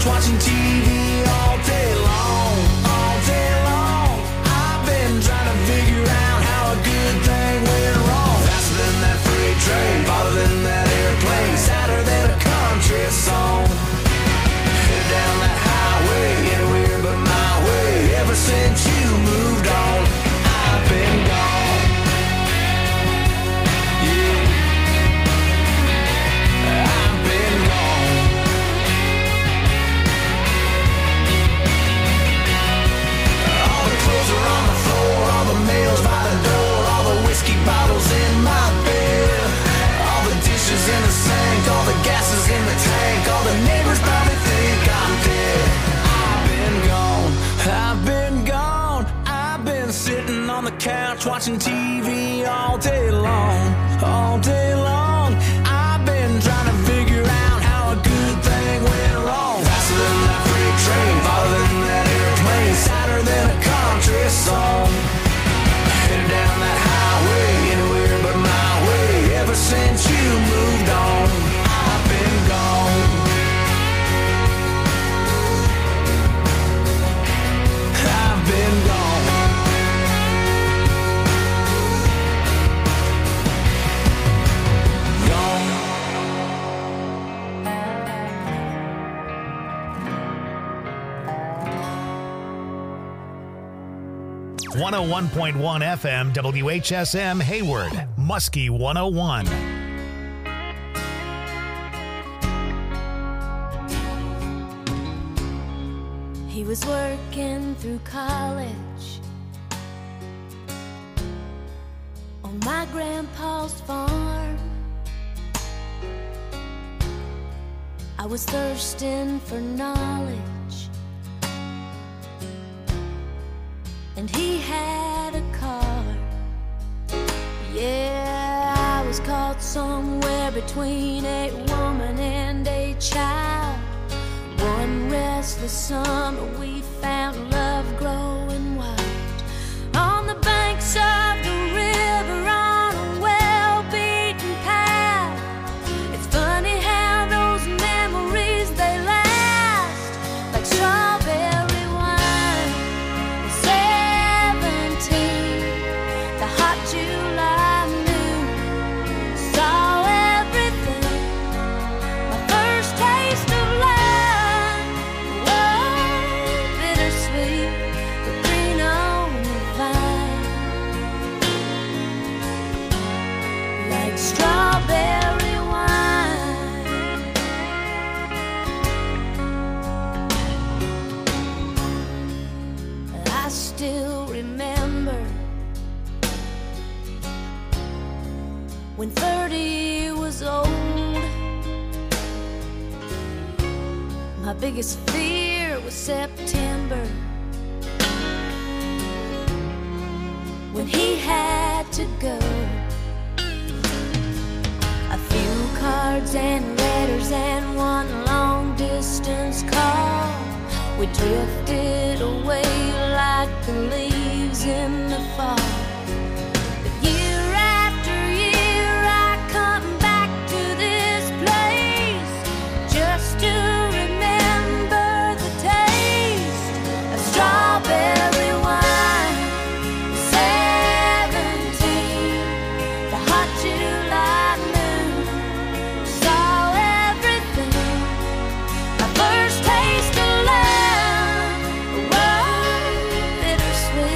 couch watching TV all day long, all day long. I've been trying to figure out how a good thing went wrong. Faster than that freight train, farther than that airplane, sadder than a country song. Headed down that highway, anywhere but my way. Ever since you moved on, I've been gone. Yeah, I've been gone. All the clothes are on the floor, all the mail's by the door, all the whiskey bottles in my bed, all the dishes in the sink, all the gases in the tank, all the neighbors probably think I'm dead. I've been gone, I've been gone. I've been sitting on the couch watching TV all day long, all day long. I've been trying to figure out how a good thing went wrong. Faster than that freight train, farther than that airplane, sadder than a country song. Headed down that highway, anywhere but my way. Ever since you moved on, I've been gone. I've been gone. Gone. 101.1 FM WHSM Hayward, Muskie 101. He was working through college on my grandpa's farm. I was thirsting for knowledge, and he had a car. Yeah, I was caught somewhere between a woman and a child. One restless summer we found love growing wild on the banks of the river on a well-beaten path. It's funny how those memories, they last like strawberry wine. 17, the hot July noon, saw everything. My first taste of love, whoa, bittersweet, but green on the vine, like strawberry wine. I still remember when 30 was old. My biggest fear was September, when he had to go. A few cards and letters and one long distance call. We drifted away like the leaves in the fall. But year after year I come back to this place just to remember the taste of strawberry wine. 17, the hot July noon, saw everything. My first taste of love, whoa, bittersweet.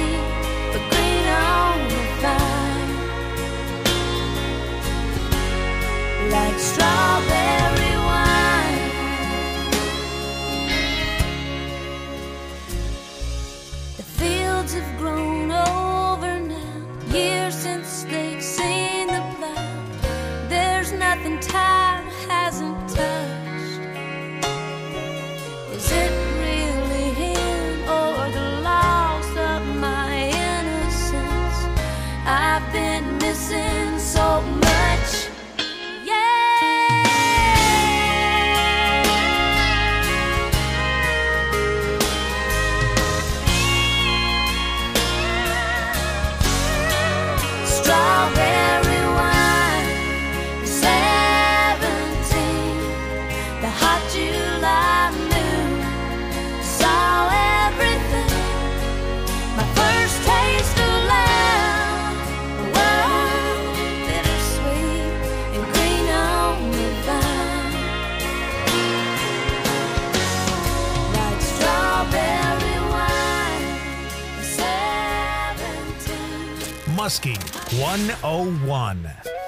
Muskie 101.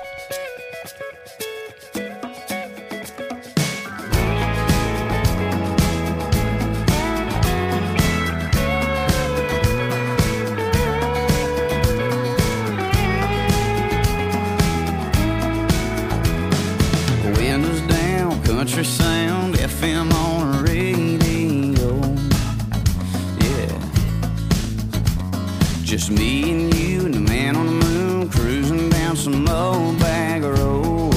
Windows down, country sound, FM on the radio. Yeah, just me and you and the man on the moon cruising down some old bag road.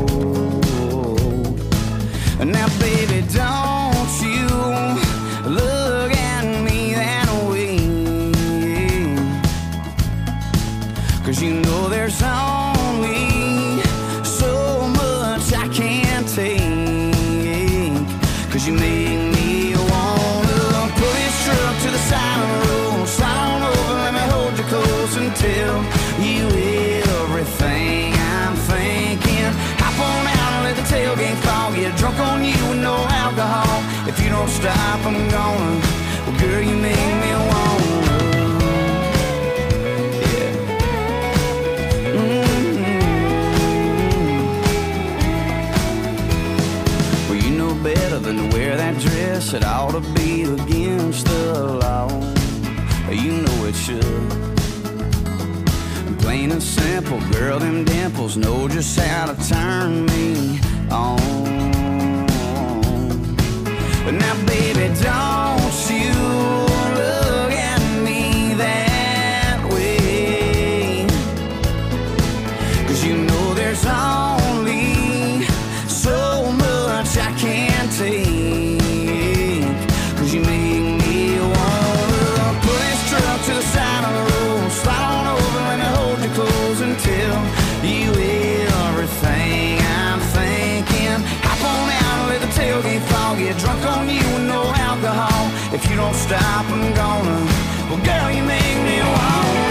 Now, baby, don't you look at me that way, 'cause you know there's only so much I can't take, 'cause you make me wanna pull this truck to the side of the road, slide on over, let me hold you close and tell you everything I'm thinking. Hop on out and let the tailgate fall, get drunk on you with no alcohol. If you don't stop, I'm gonna, well, girl, you make me wanna. Better than to wear that dress, it ought to be against the law. You know it should. Plain and simple, girl, them dimples know just how to turn me on. But now, baby, don't you look at me that way, 'cause you know there's only so much I can't take, 'cause you make me wanna pull this truck to the side of the road, slide on over, let me hold you close and tell you everything I'm thinking. Hop on out and let the tailgate fall, get drunk on you with no alcohol. If you don't stop, I'm gonna, well, girl, you make me wanna.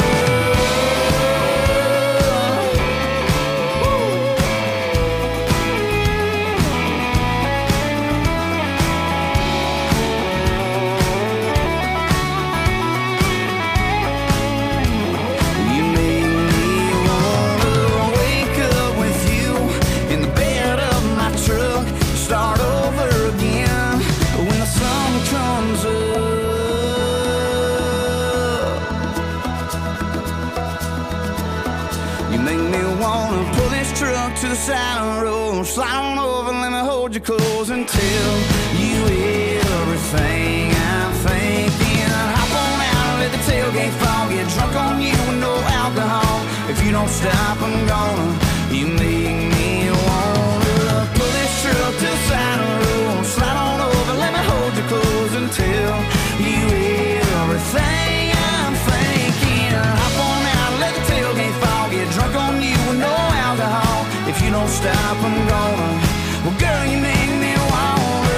Truck to the side of the road, slide on over, let me hold you close and tell you everything I'm thinking. Hop on out and let the tailgate fall, get drunk on you with no alcohol. If you don't stop, I'm gonna, you make me wanna pull this truck to the side of the road, slide on over, let me hold you close and tell you everything I'm thinking. Hop on out and let the tailgate fall, get drunk on you with no alcohol. If you don't stop, I'm gonna, well, girl, you make me wanna.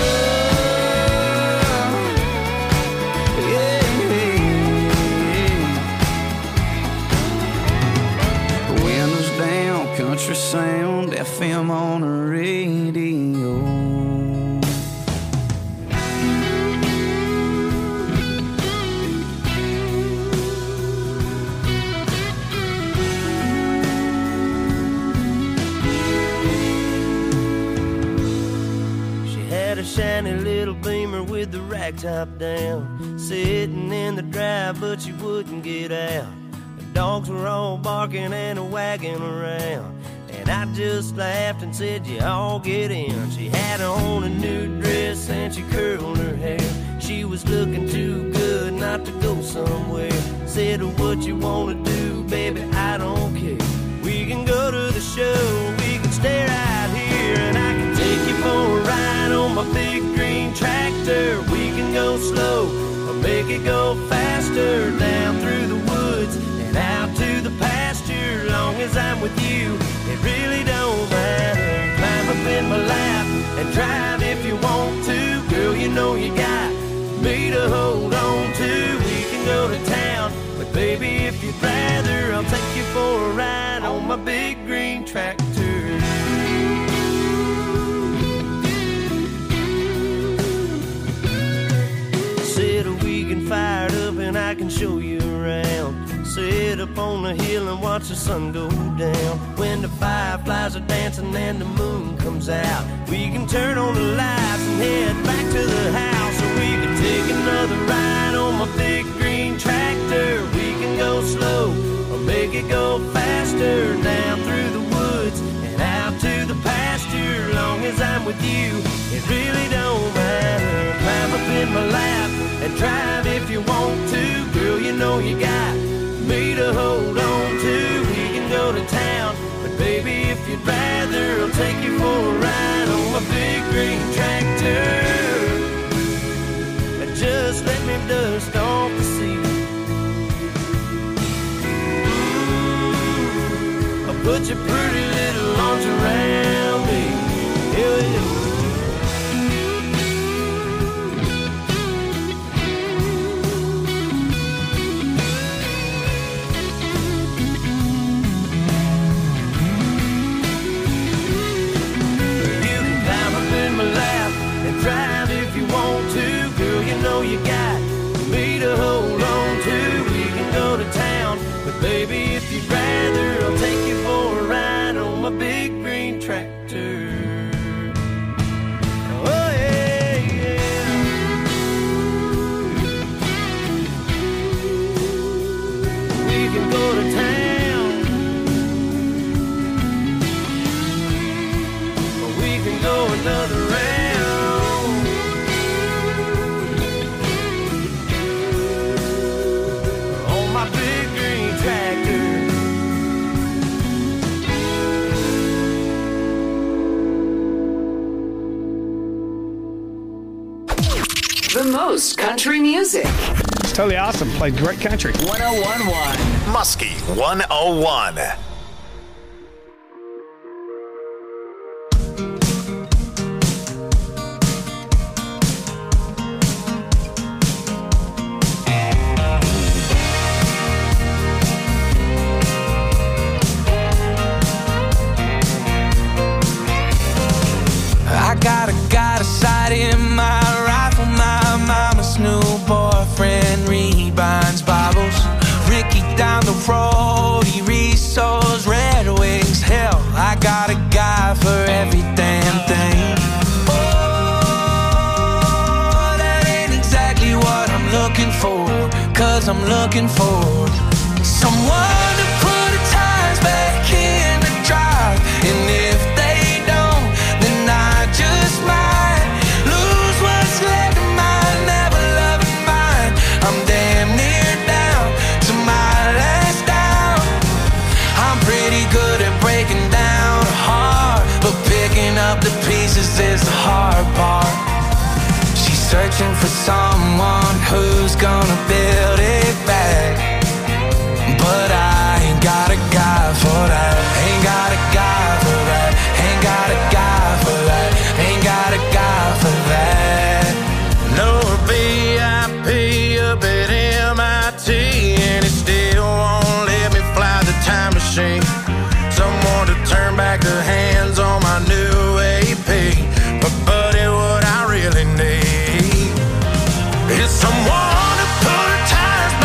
Yeah, yeah. Windows down, country sound, FM on the radio. A shiny little Beamer with the rack top down, sitting in the drive, but she wouldn't get out. The dogs were all barking and wagging around, and I just laughed and said, you all get in. She had on a new dress and she curled her hair. She was looking too good not to go somewhere. Said, what you wanna do, baby, I don't care. We can go to the show, we can stay right here, and I can take you for a ride on my big green tractor. We can go slow or make it go faster, down through the woods and out to the pasture. Long as I'm with you, it really don't matter. Climb up in my lap and drive if you want to. Girl, you know you got me to hold on to. We can go to town, but baby, if you'd rather, I'll take you for a ride on my big green tractor. Said we can fire it up and I can show you around. sit up on the hill and watch the sun go down. When the fireflies are dancing and the moon comes out, we can turn on the lights and head back to the house. Or we can take another ride on my big green tractor. We can go slow or make it go faster, down through the woods and out to the pasture. Long as I'm with you, it really don't matter. Climb up in my lap and drive if you want to. Girl, you know you got me to hold on to. We can go to town, but baby, if you'd rather, I'll take you for a ride on my big green tractor. And just let me dust off the seat. I'll put your pretty little arms around me. Yeah. Drive if you want to, girl, you know you got me to hold on to. We can go to town, but baby, if you'd rather, I'll take you for a ride on my big green tractor. Oh yeah, yeah. We can go to town, or we can go another round. The most country music. It's totally awesome. Played great country. 101.1 Muskie 101. I got a sight in my rifle. My mama's new boyfriend rebinds Bibles. Ricky down the road, he resows Red Wings. Hell, I got a guy for every damn thing. Oh, that ain't exactly what I'm looking for. 'Cause I'm looking for someone to put the tires back in the drive. And if they don't, then I just might lose what's left of my never-loving mind. I'm damn near down to my last down. I'm pretty good at breaking down a heart, but picking up the pieces is the hard part. She's searching for someone who's gonna build it back, but I ain't got a guy for that. Ain't got a guy for that. Ain't got a guy for that. Ain't got a guy for that. No VIP up at MIT, and it still won't let me fly the time machine. Someone to turn back the hands on my new AP. But buddy, what I really need is someone to put tires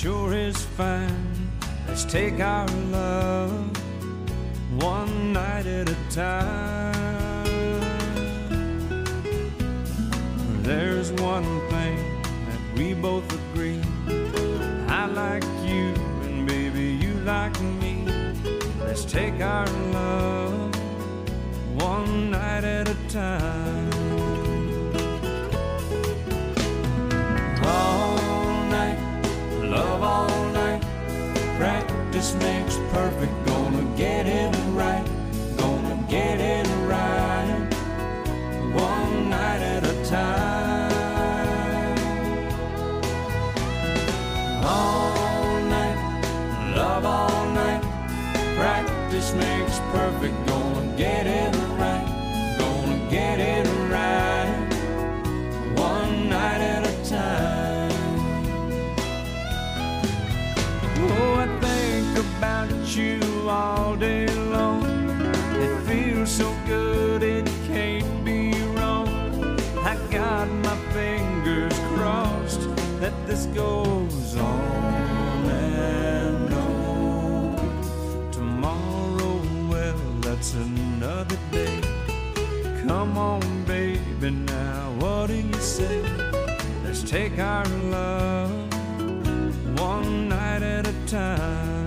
sure is fine. Let's take our love one night at a time. There's one thing that we both agree. I like you and baby you like me. Let's take our love one night at a time. All night, love all night. Practice makes perfect. Gonna get it right. Gonna get it right. One night at a time. All night, love all night. Practice makes perfect. Gonna get it right. Gonna get it right. One night at a time. Oh, I think about you all day long. It feels so good, it can't be wrong. I got my fingers crossed that this goes on and on. Tomorrow, well, that's another day. Come on, baby, now what do you say? Let's take our love one night at a time.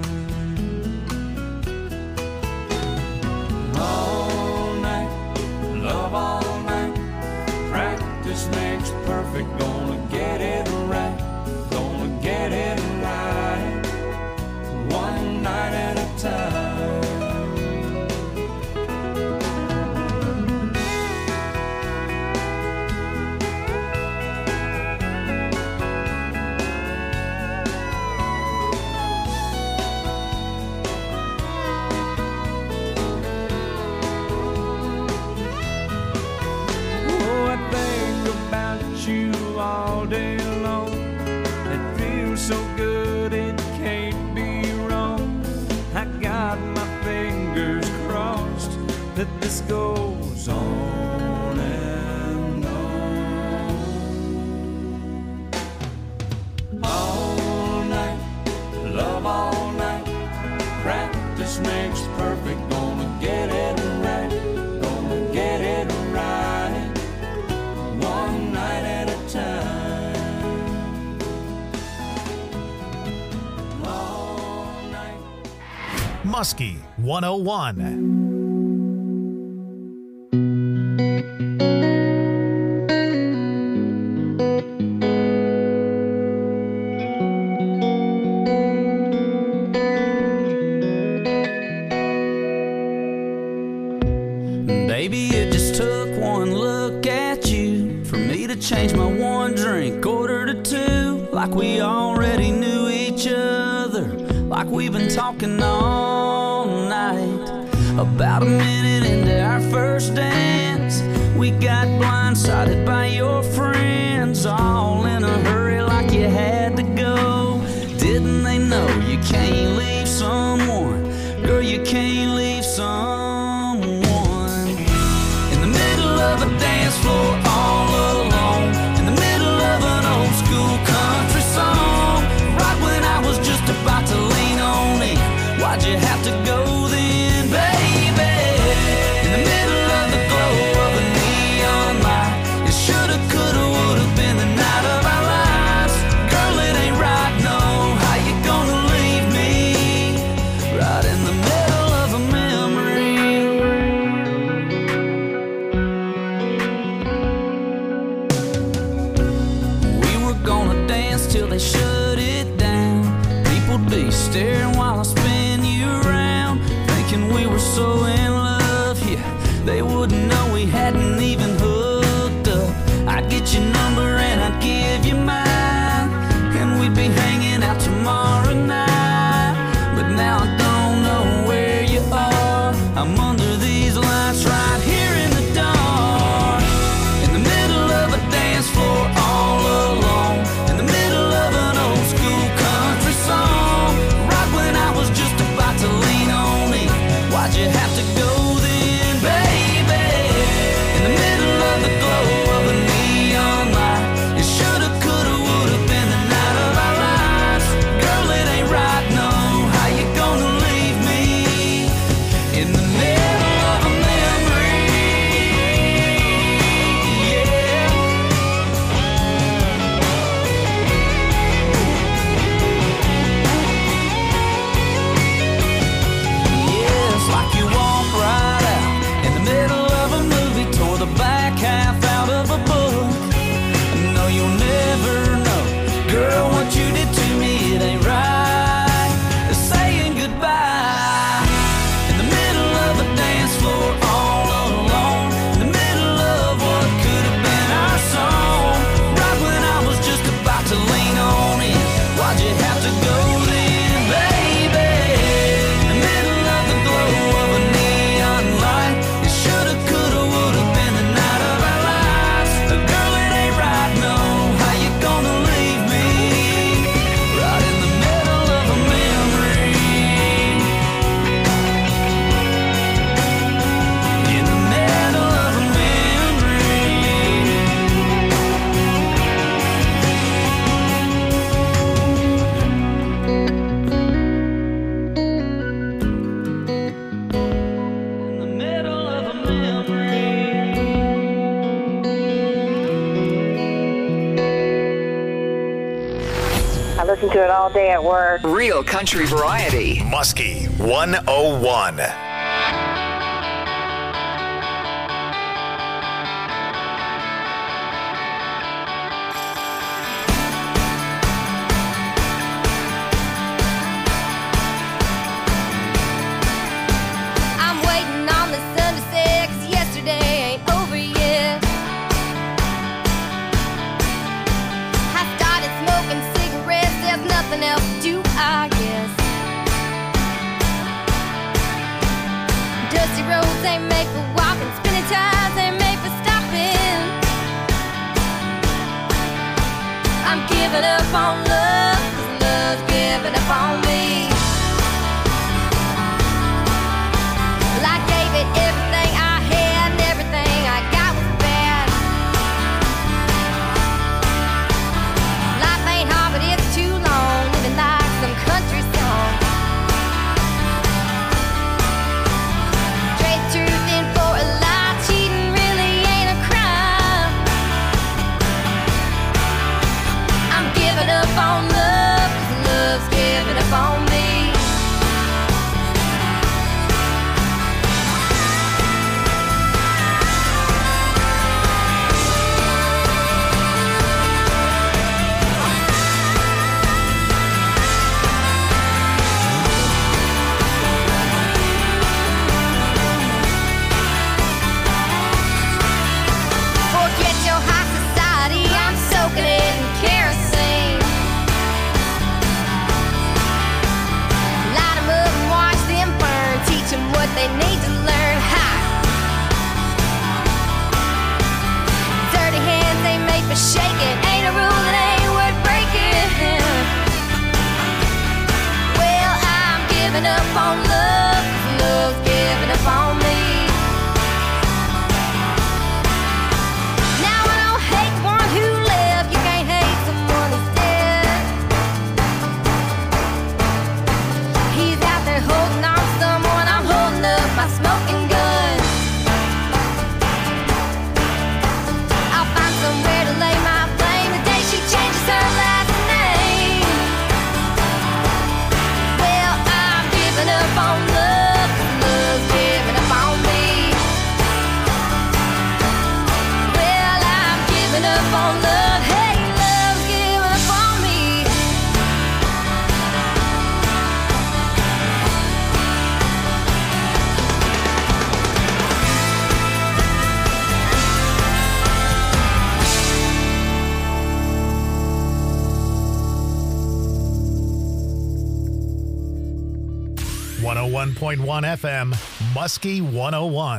All night, love all night. Practice makes perfect. Gonna get it right. Gonna get it right. One night at a time. All day long, it feels so good, it can't be wrong. I got my fingers crossed that this goes on and on. All night, love all night. Practice makes perfect. Gonna get it right. Gonna get it right. One night at a time. All night. Muskie 101. Baby, it just took one look at you for me to change my one drink order to two. Like we already knew each other, like we've been talking all night. About a minute into our first dance, we got blindsided by your friends, all in a hurry like you had to go. Didn't they know you can't leave someone? Girl, you can't leave someone in the middle of a dance floor all alone, in the middle of an old school country song. Right when I was just about to lean on in, why'd you have to go then, baby? In the middle of the glow of a neon light, it shoulda, coulda, woulda been the night of our lives. Girl, it ain't right, no. How you gonna leave me listen to it all day at work. Real country variety. Muskie 101. I'm waiting on the sun to set, 'cause yesterday ain't over yet. I started smoking cigarettes, there's nothing else to do, I guess. Dusty roads ain't made for walking, spinning tires ain't made for stopping. I'm giving up on love, 'cause love's giving up on me. Well, I gave it everything I had, and everything I got was bad. Life ain't hard, but it's too long, living like some country song. Trade truth in for a lie, cheating really ain't a crime. I'm giving up on love, 'cause love's giving up on me. Forget your high society, I'm soaking it in kerosene. Light 'em up and watch them burn, teach 'em what they need to learn. Ha! Dirty hands ain't made for shaking, ain't a rule that ain't worth breaking. Well, I'm giving up on love, 'cause love's giving up on me. Now I don't hate the one who left, you can't hate someone who's dead. He's out there holding on to someone, I'm holding up my smoking gun. I'll find somewhere to lay my blame the day she changes her last name. Well, I'm giving up on love, 'cause love's giving up on me. Well, I'm giving up on love, hey, love's giving up on me. .1 FM, Muskie 101.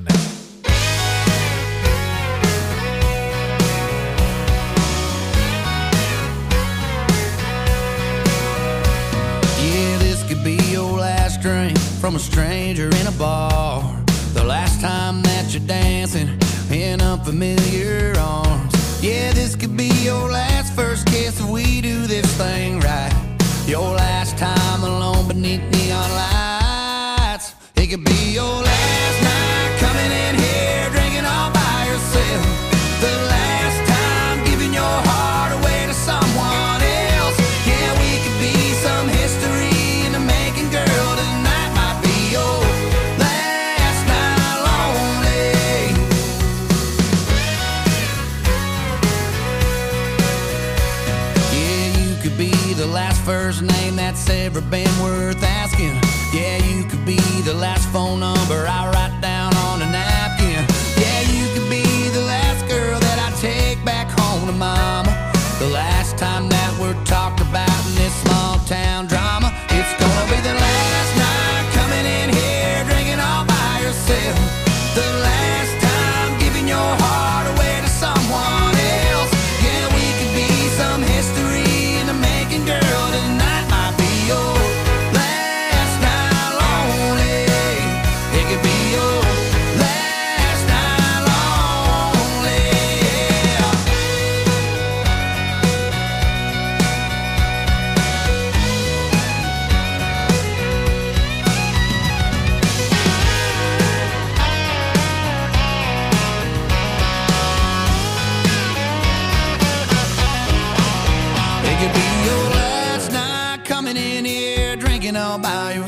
Yeah, this could be your last drink from a stranger in a bar. The last time that you're dancing in unfamiliar arms. Yeah, this could be your last first kiss if we do this thing right. Your last time alone beneath neon lights. It could be your last night coming in here drinking all by yourself. The last time giving your heart away to someone else. Yeah, we could be some history in the making, girl. Tonight might be your last night lonely. Yeah, you could be the last first name that's ever been worth asking. Yeah, you could be the last phone number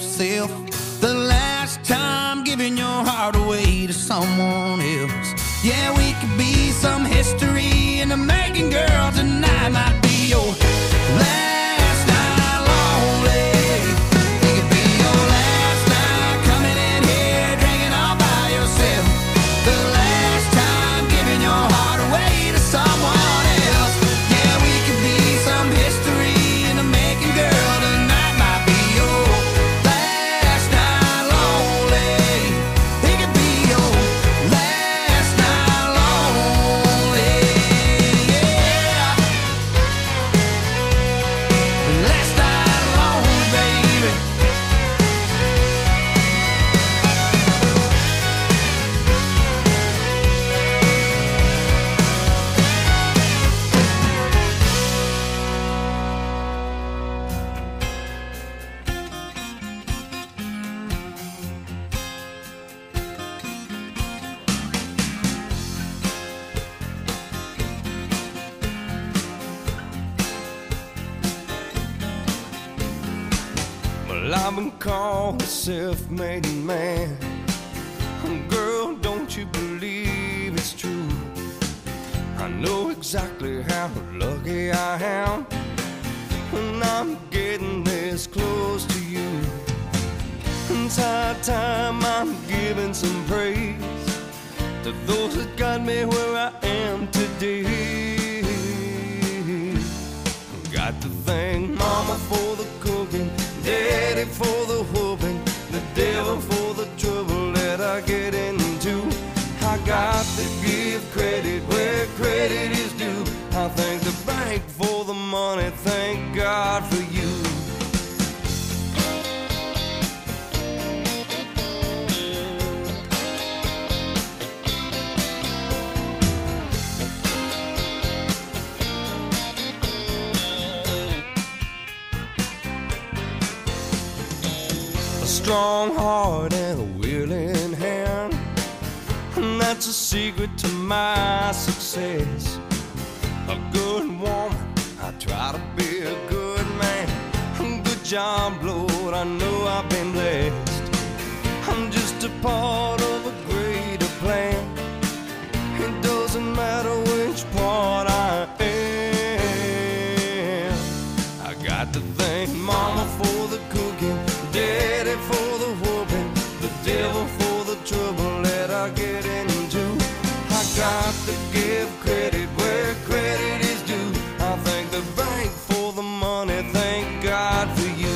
yourself. The last time giving your heart away to someone else. Yeah, we could be some history in the making, girl. Tonight might be your last night lonely. It could be your last night coming in here drinking all by yourself. The last time giving your heart away to someone else. Yeah, we could be some history in the making, girl. Tonight might be your last night lonely. It could be your last night lonely. Yeah. Last night lonely, baby. Well, I've been called a self-made man. Girl, don't you believe it's true? I know exactly how lucky I am when I'm getting this close to you. It's high time I'm giving some praise to those that got me where I am today. Got to thank Mama for the cooking, Daddy for the whooping, the devil for the trouble that I get into. I got to give credit where credit is due. I thank the bank for the money, thank God for you. A strong heart and a willing hand, and that's a secret to my success. A good woman, I try to be a good man. Good job, Lord, I know I've been blessed. I'm just a part of a greater plan. It doesn't matter which part I am. I got to thank Mama for the cooking, Daddy for the whooping, the devil for the trouble that I get into. I got to give credit where credit is due. I thank the bank for the money, thank God for you.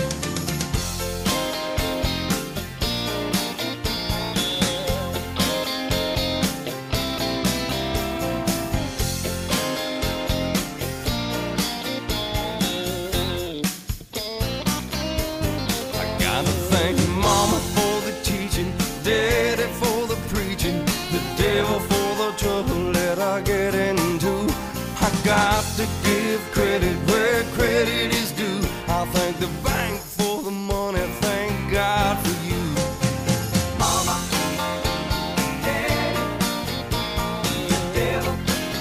I gotta thank Mama for the teaching, Daddy for the preaching, the devil for the trouble that I get into. I got to give credit where credit is due. I thank the bank for the money, thank God for you. Mama, Daddy, the devil.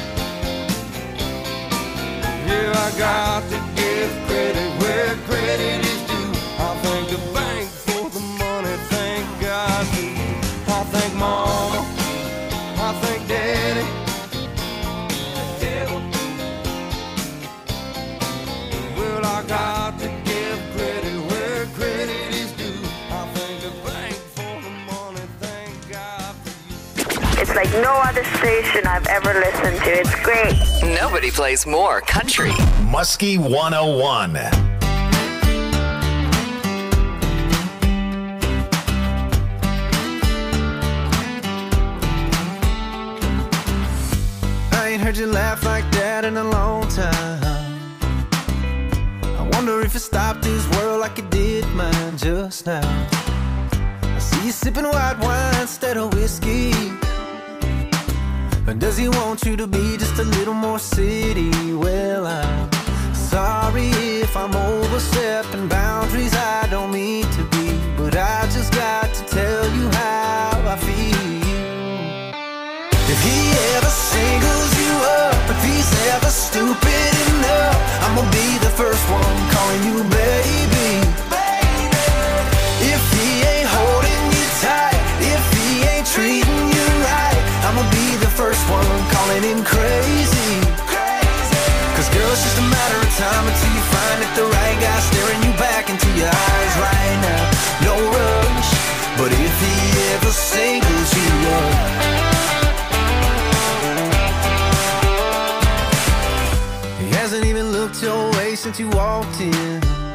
Yeah, I got to give credit where credit is due. I thank the bank for the money, thank God for you. I thank Mama, I thank Daddy, the devil. Well, I got to give credit where credit is due. I thank the bank for the money, thank God for you. It's like no other station I've ever listened to. It's great. Nobody plays more country. Muskie 101. I ain't heard you laugh like that in a long time. I wonder if you stopped this world like you did mine just now. I see you sipping white wine instead of whiskey. But does he want you to be just a little more city? Well, I'm sorry if I'm overstepping boundaries I don't mean to be, but I just got to tell you how I feel. If he ever singles you up, if he's ever stupid enough, I'm gonna be the first one calling you baby. staring you back into your eyes right now. No rush, but if he ever singles you up, he hasn't even looked your way since you walked in.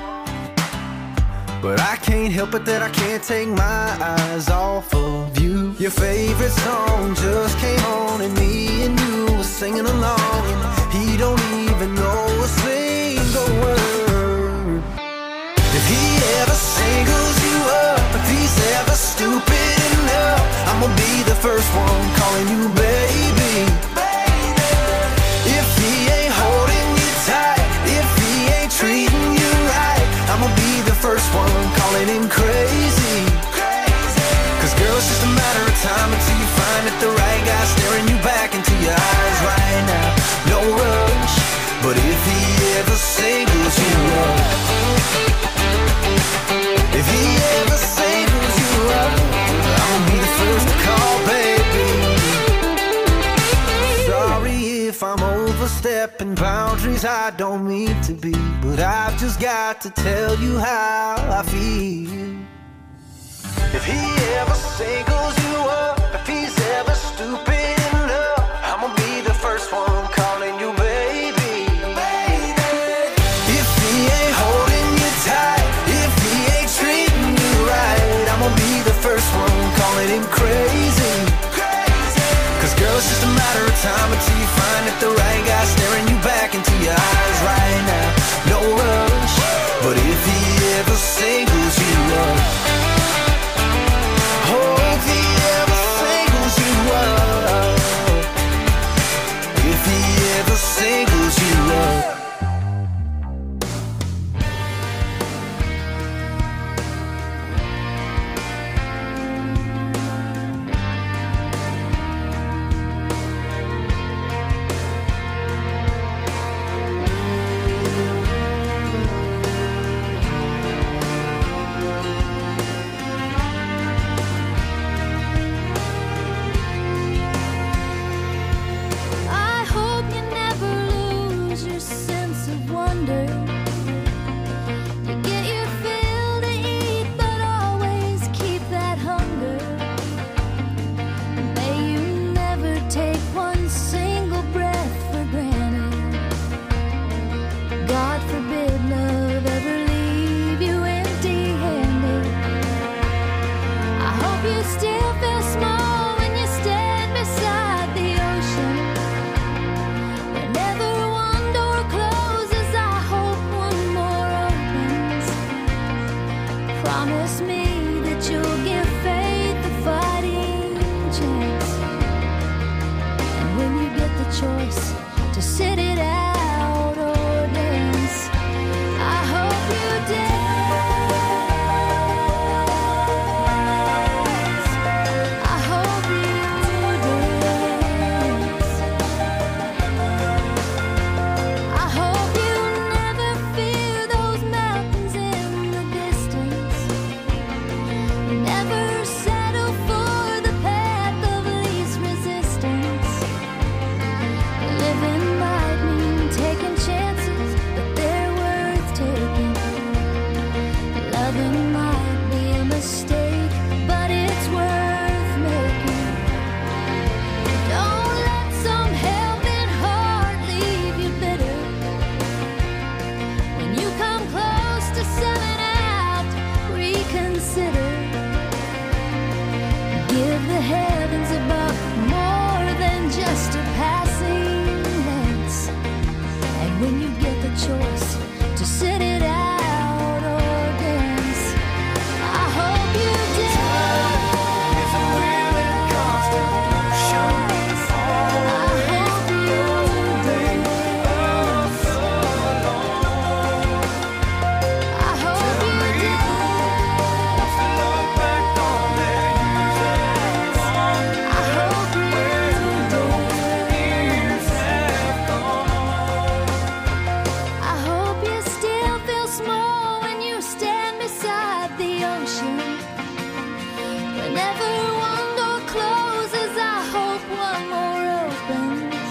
But I can't help it that I can't take my eyes off of you. Your favorite song just came on and me and you were singing along, and he don't even know a single word. If he ever singles you up, if he's ever stupid enough, I'm gonna be the first one calling you baby. If he ain't holding you tight, if he ain't treating you right, I'm gonna be the first one calling him crazy. Cause girl, it's just a matter of time until you find that the right guy staring you back into your eyes right now. No rush, but if he ever singles you up, if he ever singles you up, I'll be the first to call, baby. Sorry if I'm overstepping boundaries I don't mean to be, but I've just got to tell you how I feel. If he ever singles you up, if he's ever stupid enough, I'ma be the first one calling you baby. If he ain't holding you tight, if he ain't treating you right, I'ma be the first one calling him crazy. Cause girl, it's just a matter of time until you find that the right guy staring you back into your eyes right now. No rush, but if he ever singles you up, oh, if he ever singles you up, if he ever singles you up.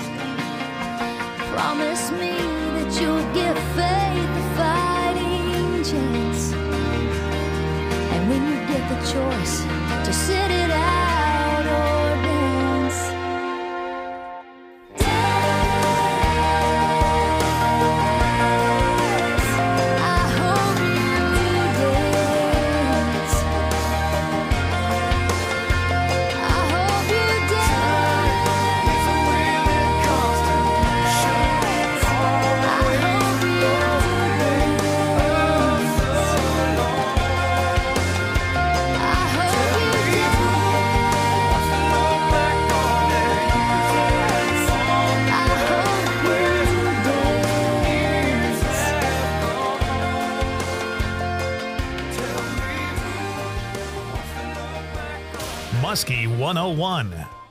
Promise me that you'll give faith a fighting the choice to sit it out or dance. I hope you dance. I hope you dance. Muskie 101.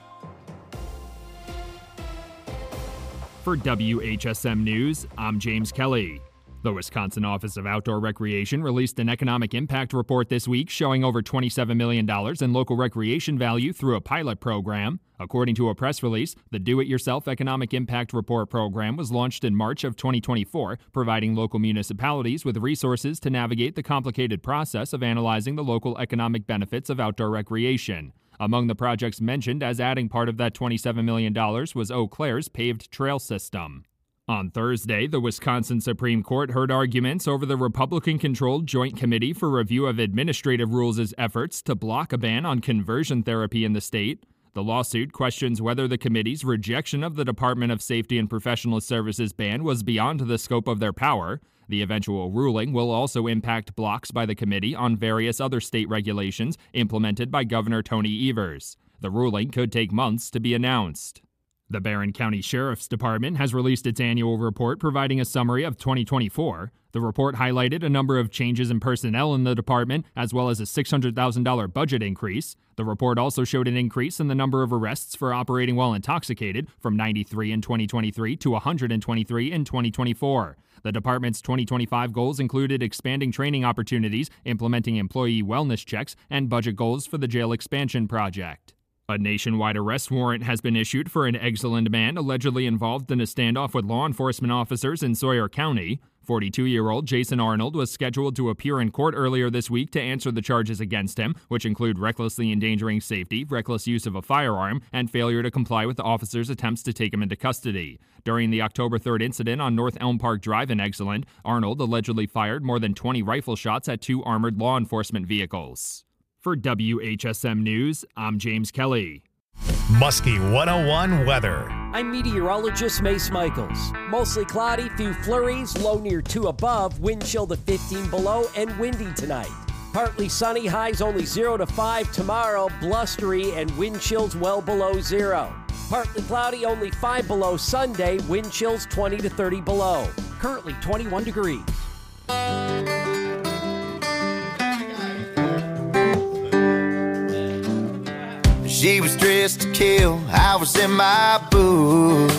For WHSM News, I'm James Kelly. The Wisconsin Office of Outdoor Recreation released an economic impact report this week showing over $27 million in local recreation value through a pilot program. According to a press release, the Do-It-Yourself Economic Impact Report program was launched in March of 2024, providing local municipalities with resources to navigate the complicated process of analyzing the local economic benefits of outdoor recreation. Among the projects mentioned as adding part of that $27 million was Eau Claire's paved trail system. On Thursday, the Wisconsin Supreme Court heard arguments over the Republican-controlled Joint Committee for Review of Administrative Rules' efforts to block a ban on conversion therapy in the state. The lawsuit questions whether the committee's rejection of the Department of Safety and Professional Services ban was beyond the scope of their power. The eventual ruling will also impact blocks by the committee on various other state regulations implemented by Governor Tony Evers. The ruling could take months to be announced. The Barron County Sheriff's Department has released its annual report providing a summary of 2024. The report highlighted a number of changes in personnel in the department, as well as a $600,000 budget increase. The report also showed an increase in the number of arrests for operating while intoxicated from 93 in 2023 to 123 in 2024. The department's 2025 goals included expanding training opportunities, implementing employee wellness checks, and budget goals for the jail expansion project. A nationwide arrest warrant has been issued for an Exeland man allegedly involved in a standoff with law enforcement officers in Sawyer County. 42-year-old Jason Arnold was scheduled to appear in court earlier this week to answer the charges against him, which include recklessly endangering safety, reckless use of a firearm, and failure to comply with the officers' attempts to take him into custody. During the October 3rd incident on North Elm Park Drive in Exeland, Arnold allegedly fired more than 20 rifle shots at 2 armored law enforcement vehicles. For WHSM News, I'm James Kelly. Muskie 101 weather. I'm meteorologist Mace Michaels. Mostly cloudy, few flurries, low near 2 above, wind chill to 15 below, and windy tonight. Partly sunny, highs only 0 to 5 tomorrow, blustery, and wind chills well below 0. Partly cloudy, only 5 below Sunday, wind chills 20 to 30 below. Currently 21 degrees. She was dressed to kill, I was in my boots.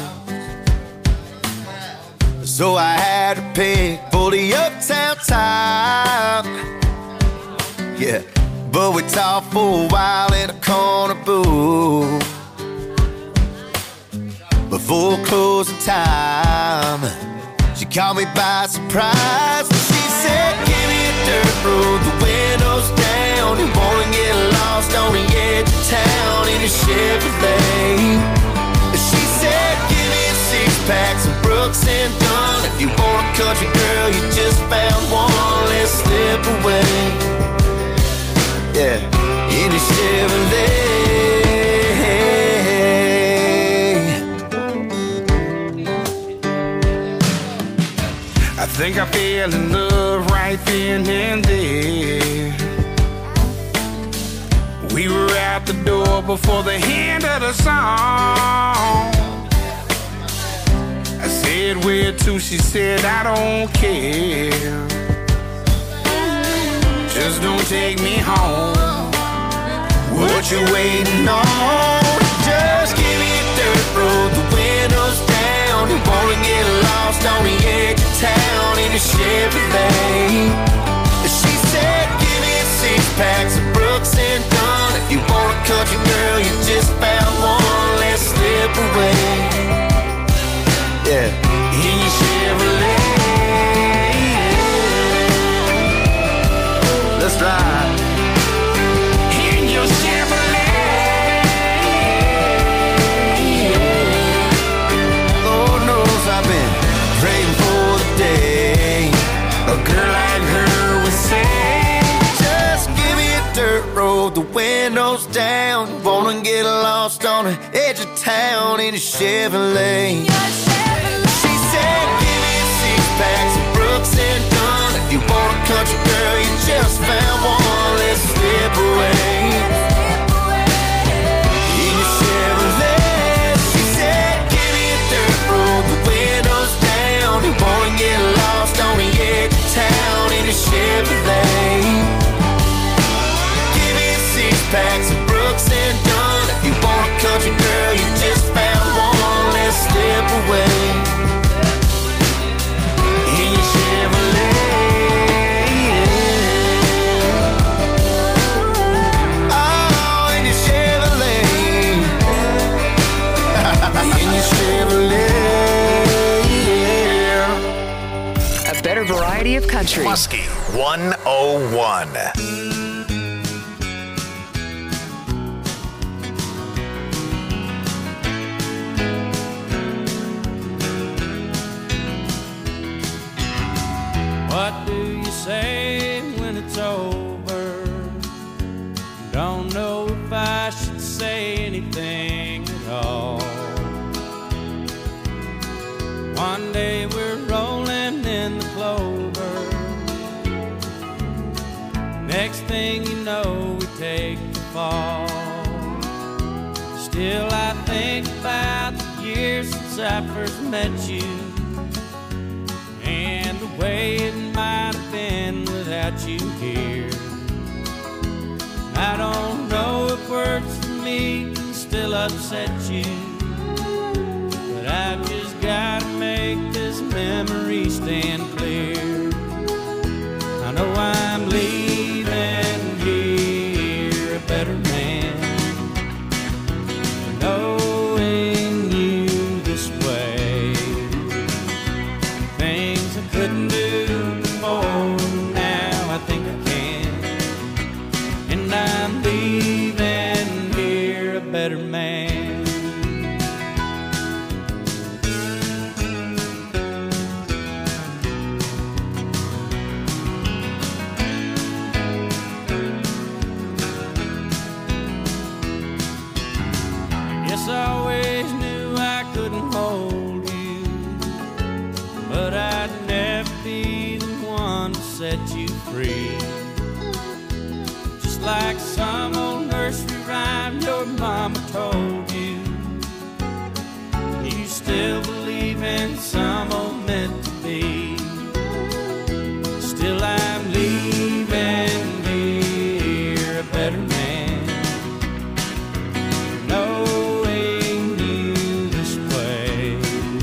So I had to pick for the uptown time. Yeah, but we talked for a while in a corner booth before closing time. She caught me by surprise and she said, give me a dirt road, the windows down. You wanna get lost on the edge of town in a Chevrolet. She said, give me a 6-pack, some Brooks and Dunn. If you want a country girl, you just found one, let's slip away. Yeah, in a Chevrolet. I think I fell in love right then and there. We were out the door before the end of the song. I said, where to? She said, I don't care. Just don't take me home. What you waiting on? Just give me a dirt road, the windows down. You wanna get lost on the edge of town in a Chevrolet. She said, give me a 6-pack, some Brooks and Dunn. If you want a country girl, you just found one, let's slip away. Yeah, in your Chevrolet. Let's ride. road, the windows down. You wanna get lost on the edge of town in a Chevrolet. She said, give me 6 packs of Brooks and Dunn. If you want a country girl, you just found one. Let's slip away in your Chevrolet. She said, give me a dirt road, the windows down. You wanna get lost on the edge of town in a Chevrolet. Give me 6 packs of Brooks and Dunn. If you want a country girl, you just found one. Let's slip away in your Chevrolet. Oh, in your Chevrolet. In your Chevrolet. A better variety of country. Muskie 101. What do you say when it's over? Don't know if I should say anything at all. One day we're rolling in the clover. Next thing you know, we take the fall. Still I think about the years since I first met you, and the way it might have been without you here. I don't know if words for me can still upset you, but I've just gotta make this memory stand clear. I know I'm leaving here a better man, knowing you this way. Things I couldn't do before, now I think I can. And I'm leaving here a better man. Yes, I always knew I couldn't hold you, but I'd never be the one to set you free. Just like some old nursery rhyme your mama told you, you still believe in some old meant to be. Still I'm leaving here a better man, knowing you this way.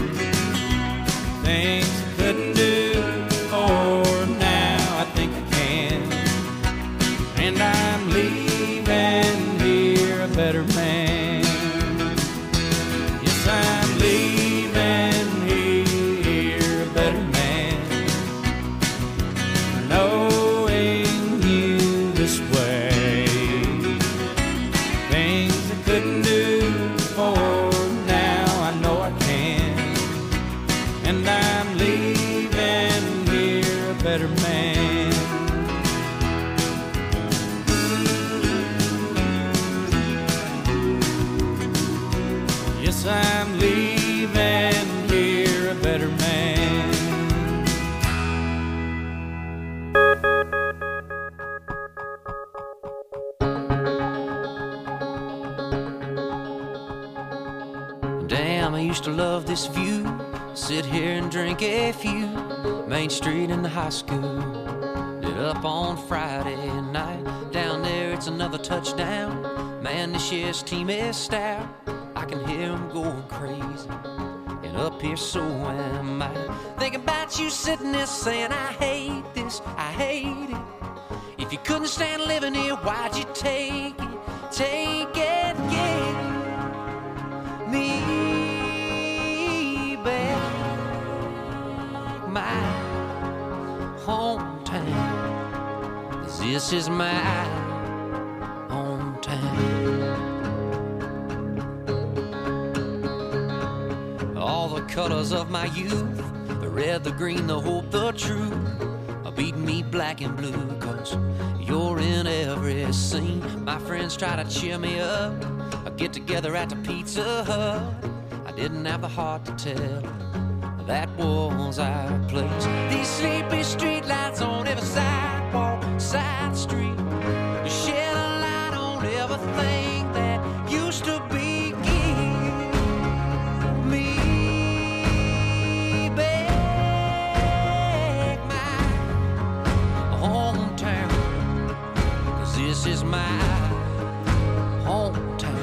Things I couldn't do before, now I think I can. And I'm leaving here a better man. Yes, I'm leaving here a better man, knowing you this way. Things I couldn't do before, now I know I can. And I'm leaving here a better man. Yes, I'm leaving here a better man. Damn, I used to love this view. Sit here and drink a few. Main Street in the high school. Lit up on Friday night. Down there, it's another touchdown. Man, this year's team is stout. I can hear them going crazy. And up here, so am I. Thinking about you sitting there saying, I hate this, I hate it. If you couldn't stand living here, why'd you take it? Take it, get me back. My hometown, 'cause this is my hometown. All the colors of my youth, the red, the green, the hope, the truth, are beating me black and blue, 'cause You're in every scene. My friends try to cheer me up. I get together at the Pizza Hut. I didn't have the heart to tell that was our place. These sleepy street lights on every sidewalk, side street, shed a light on everything that used to be. Give me back my hometown, 'cause this is my hometown.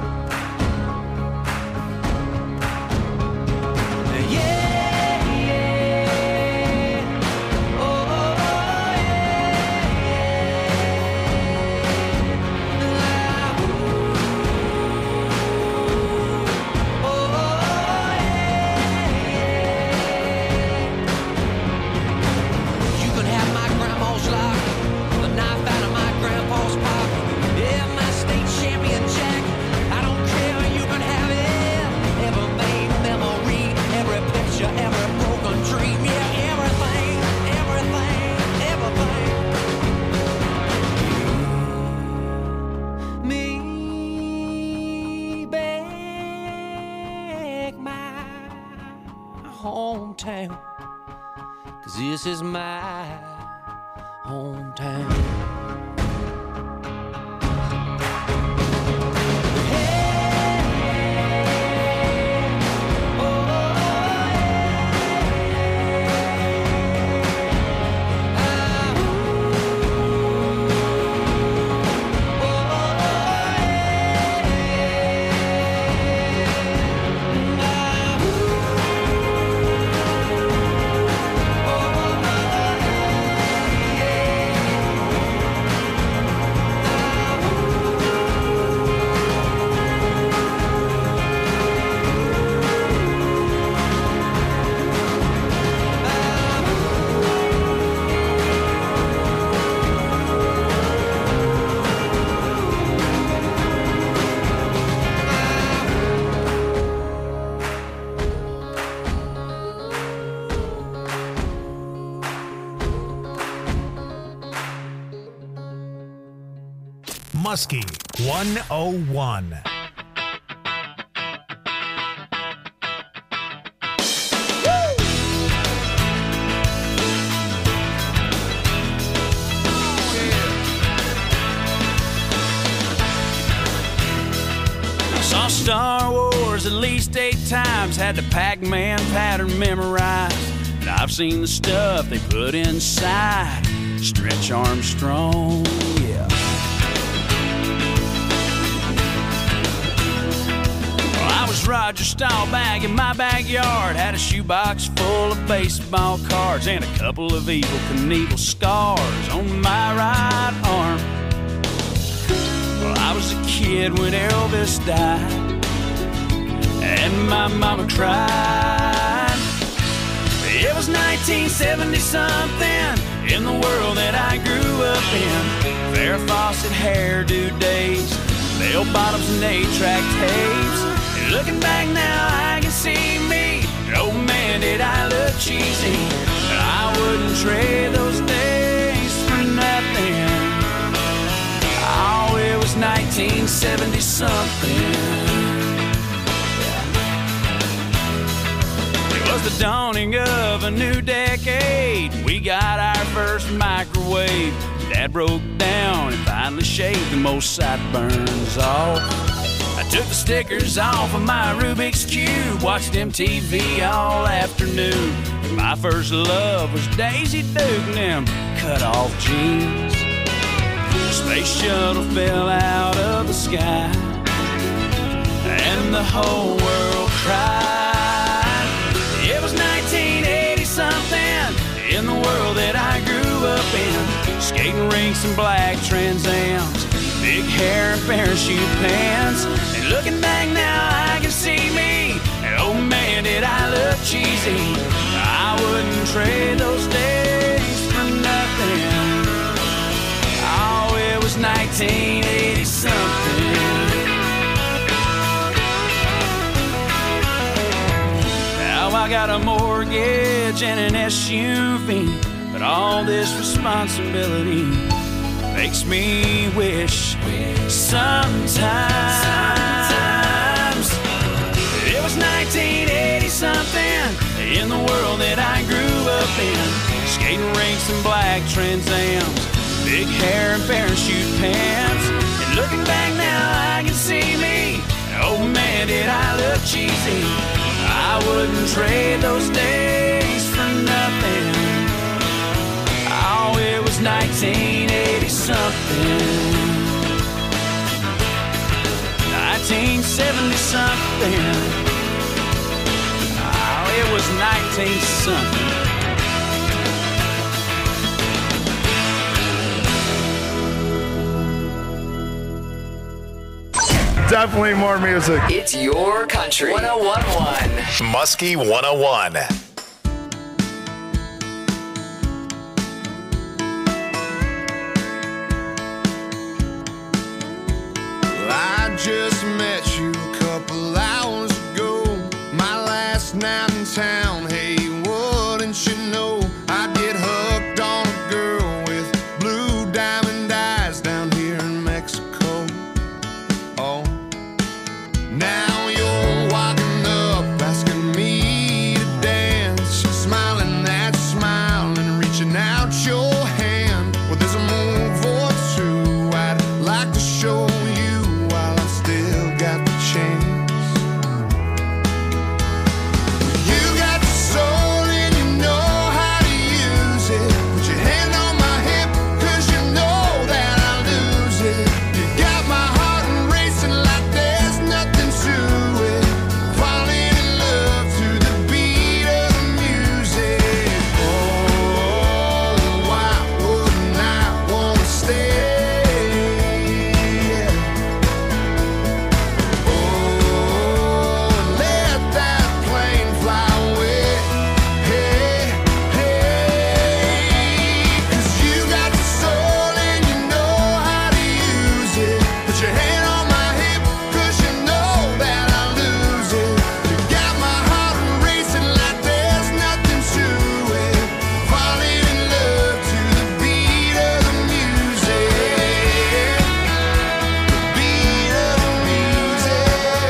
Hometown, 'cause this is my hometown. Muskie 101. Saw Star Wars at least 8 times, had the Pac-Man pattern memorized. And I've seen the stuff they put inside Stretch Armstrong, yeah. Well, I was Roger Staubach in my backyard, had a shoebox full of baseball cards and a couple of Evel Knievel scars on my right arm. Well, I was a kid when Elvis died, and my mama cried. It was 1970-something in the world that I grew up in. Farrah Fawcett hairdo days, bell bottoms and 8-track tapes. And looking back now, I can see me. Oh man, did I look cheesy. But I wouldn't trade those days for nothing. Oh, it was 1970-something. It was the dawning of a new decade. We got our first microwave. Dad broke down and finally shaved the most sideburns off. I took the stickers off of my Rubik's Cube, watched MTV all afternoon. My first love was Daisy Duke and them cut-off jeans. The space shuttle fell out of the sky, and the whole world cried. It was 1980-something in the world that I grew up in. Skating rinks and black Trans Ams, big hair and parachute pants. And looking back now, I can see me. And oh man, did I look cheesy. I wouldn't trade those days for nothing. Oh, it was 1980-something. I got a mortgage and an SUV, but all this responsibility makes me wish sometimes it was 1980 something in the world that I grew up in. Skating rinks and black Trans Ams, big hair and parachute pants. And looking back now, I can see me. Oh man, did I look cheesy. I wouldn't trade those days for nothing. Oh, it was 1980 something. 1970 something. Oh, it was 19 something. Definitely more music. It's your country. 101.1 Muskie 101. I just met you a couple hours ago. My last night in town. Hey, wouldn't you know I'd get hooked on a girl with blue diamond eyes down here in Mexico. Oh, now you're walking up asking me to dance, smiling that smile and reaching out your hand. Well, there's a move or two I'd like to show you while I still got the chance. You got the soul and you know how to use it. Put your hand on my hip, 'cause you know that I lose it. You got my heart racing like there's nothing to it. Falling in love to the beat of the music. Oh, why wouldn't I wanna stay? Oh, let that plane fly away. Hey, hey, 'cause you got the soul and you know how to use it. Put your hand on my hip, 'cause you know that I lose it. You got my heart racing like there's nothing to it. Falling in love to the beat of the music. The beat of the music.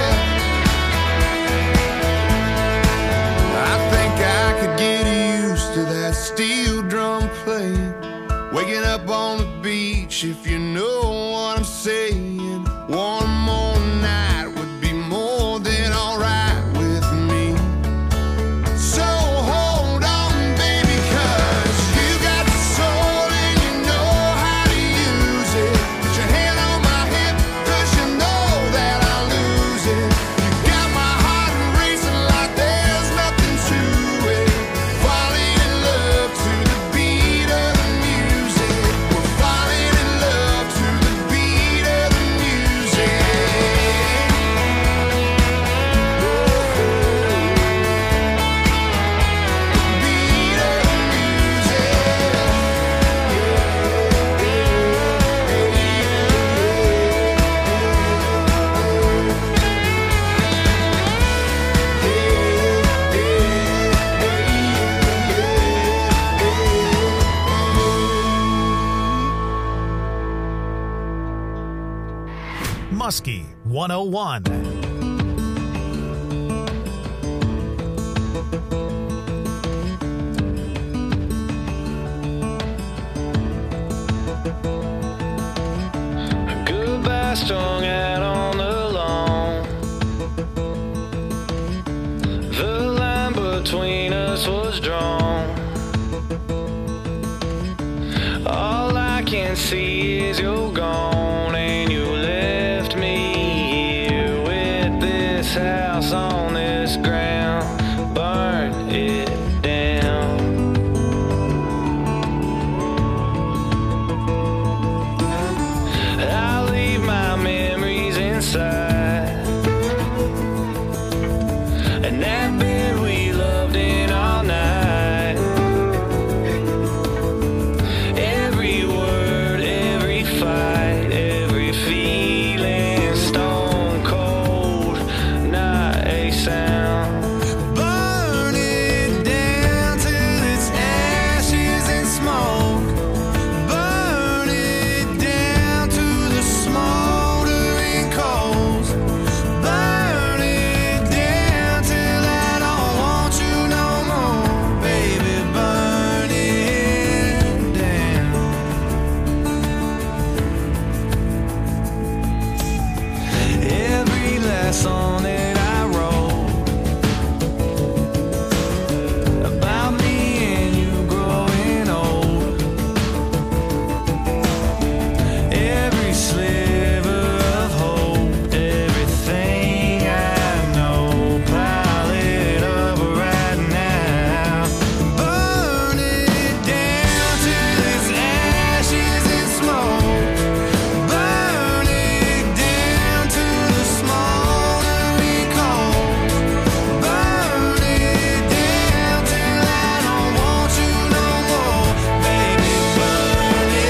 I think I could get used to that steel drum playing. Waking up on the beach, if you know what I'm saying. One more night would be more than alright with me. So hold on, baby, 'cause you got the soul and you know how to use it. Put your hand on my hip, 'cause you know that I lose it. You got my heart racing like there's nothing to it. Falling in love to the beat of the music. We're falling in love to the beat of the music. Beat of the Muskie 101. Goodbye strung out on the lawn. The line between us was drawn. All I can see is you're gone, and you left me here with this house on this ground. Burn it down. I'll leave my memories inside, and that bed we loved in all night. Every word, every fight, every feeling, stone cold, not a sound. a song that I wrote about me and you growing old. Every sliver of hope, everything I know, pile it up right now. Burn it down till it's ashes and smoke. Burn it down to the smoldering coals. Burn it down till I don't want you no more. Baby, burn it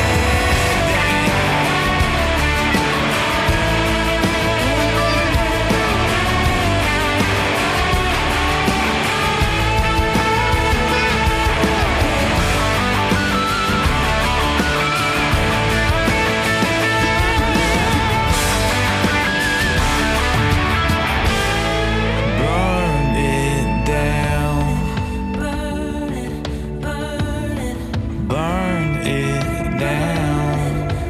Burn it down. Burn it down.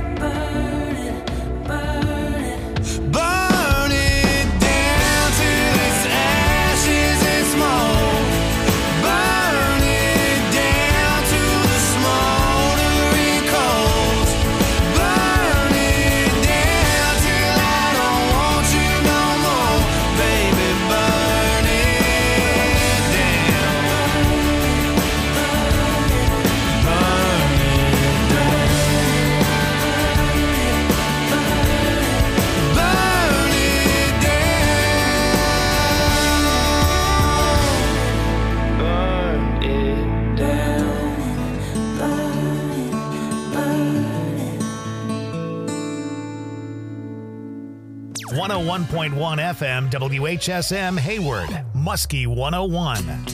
Burn it down till it's ashes and smoke. Burn it down to the smoldering coals. Burn it down till I don't want you no more. Baby, burn it down. Burn it down. Burn it down. 101.1 FM WHSM Hayward, Muskie 101.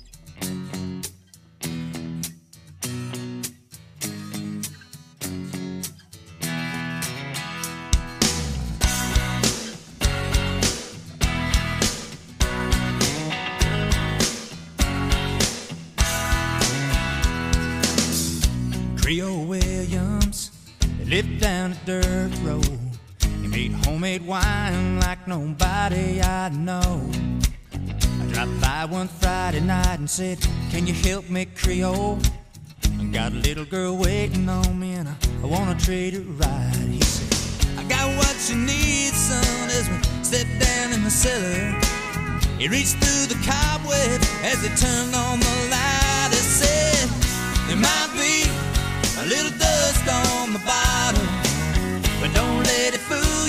Creole Williams lived down a dirt road. He made homemade wine like nobody I know. I dropped by one Friday night and said, "Can you help me, Creole? I got a little girl waiting on me and I wanna treat her right." He said, "I got what you need, son," as we stepped down in the cellar. He reached through the cobweb as he turned on the light. He said, "There might be a little dust on the bottom, but don't let it fool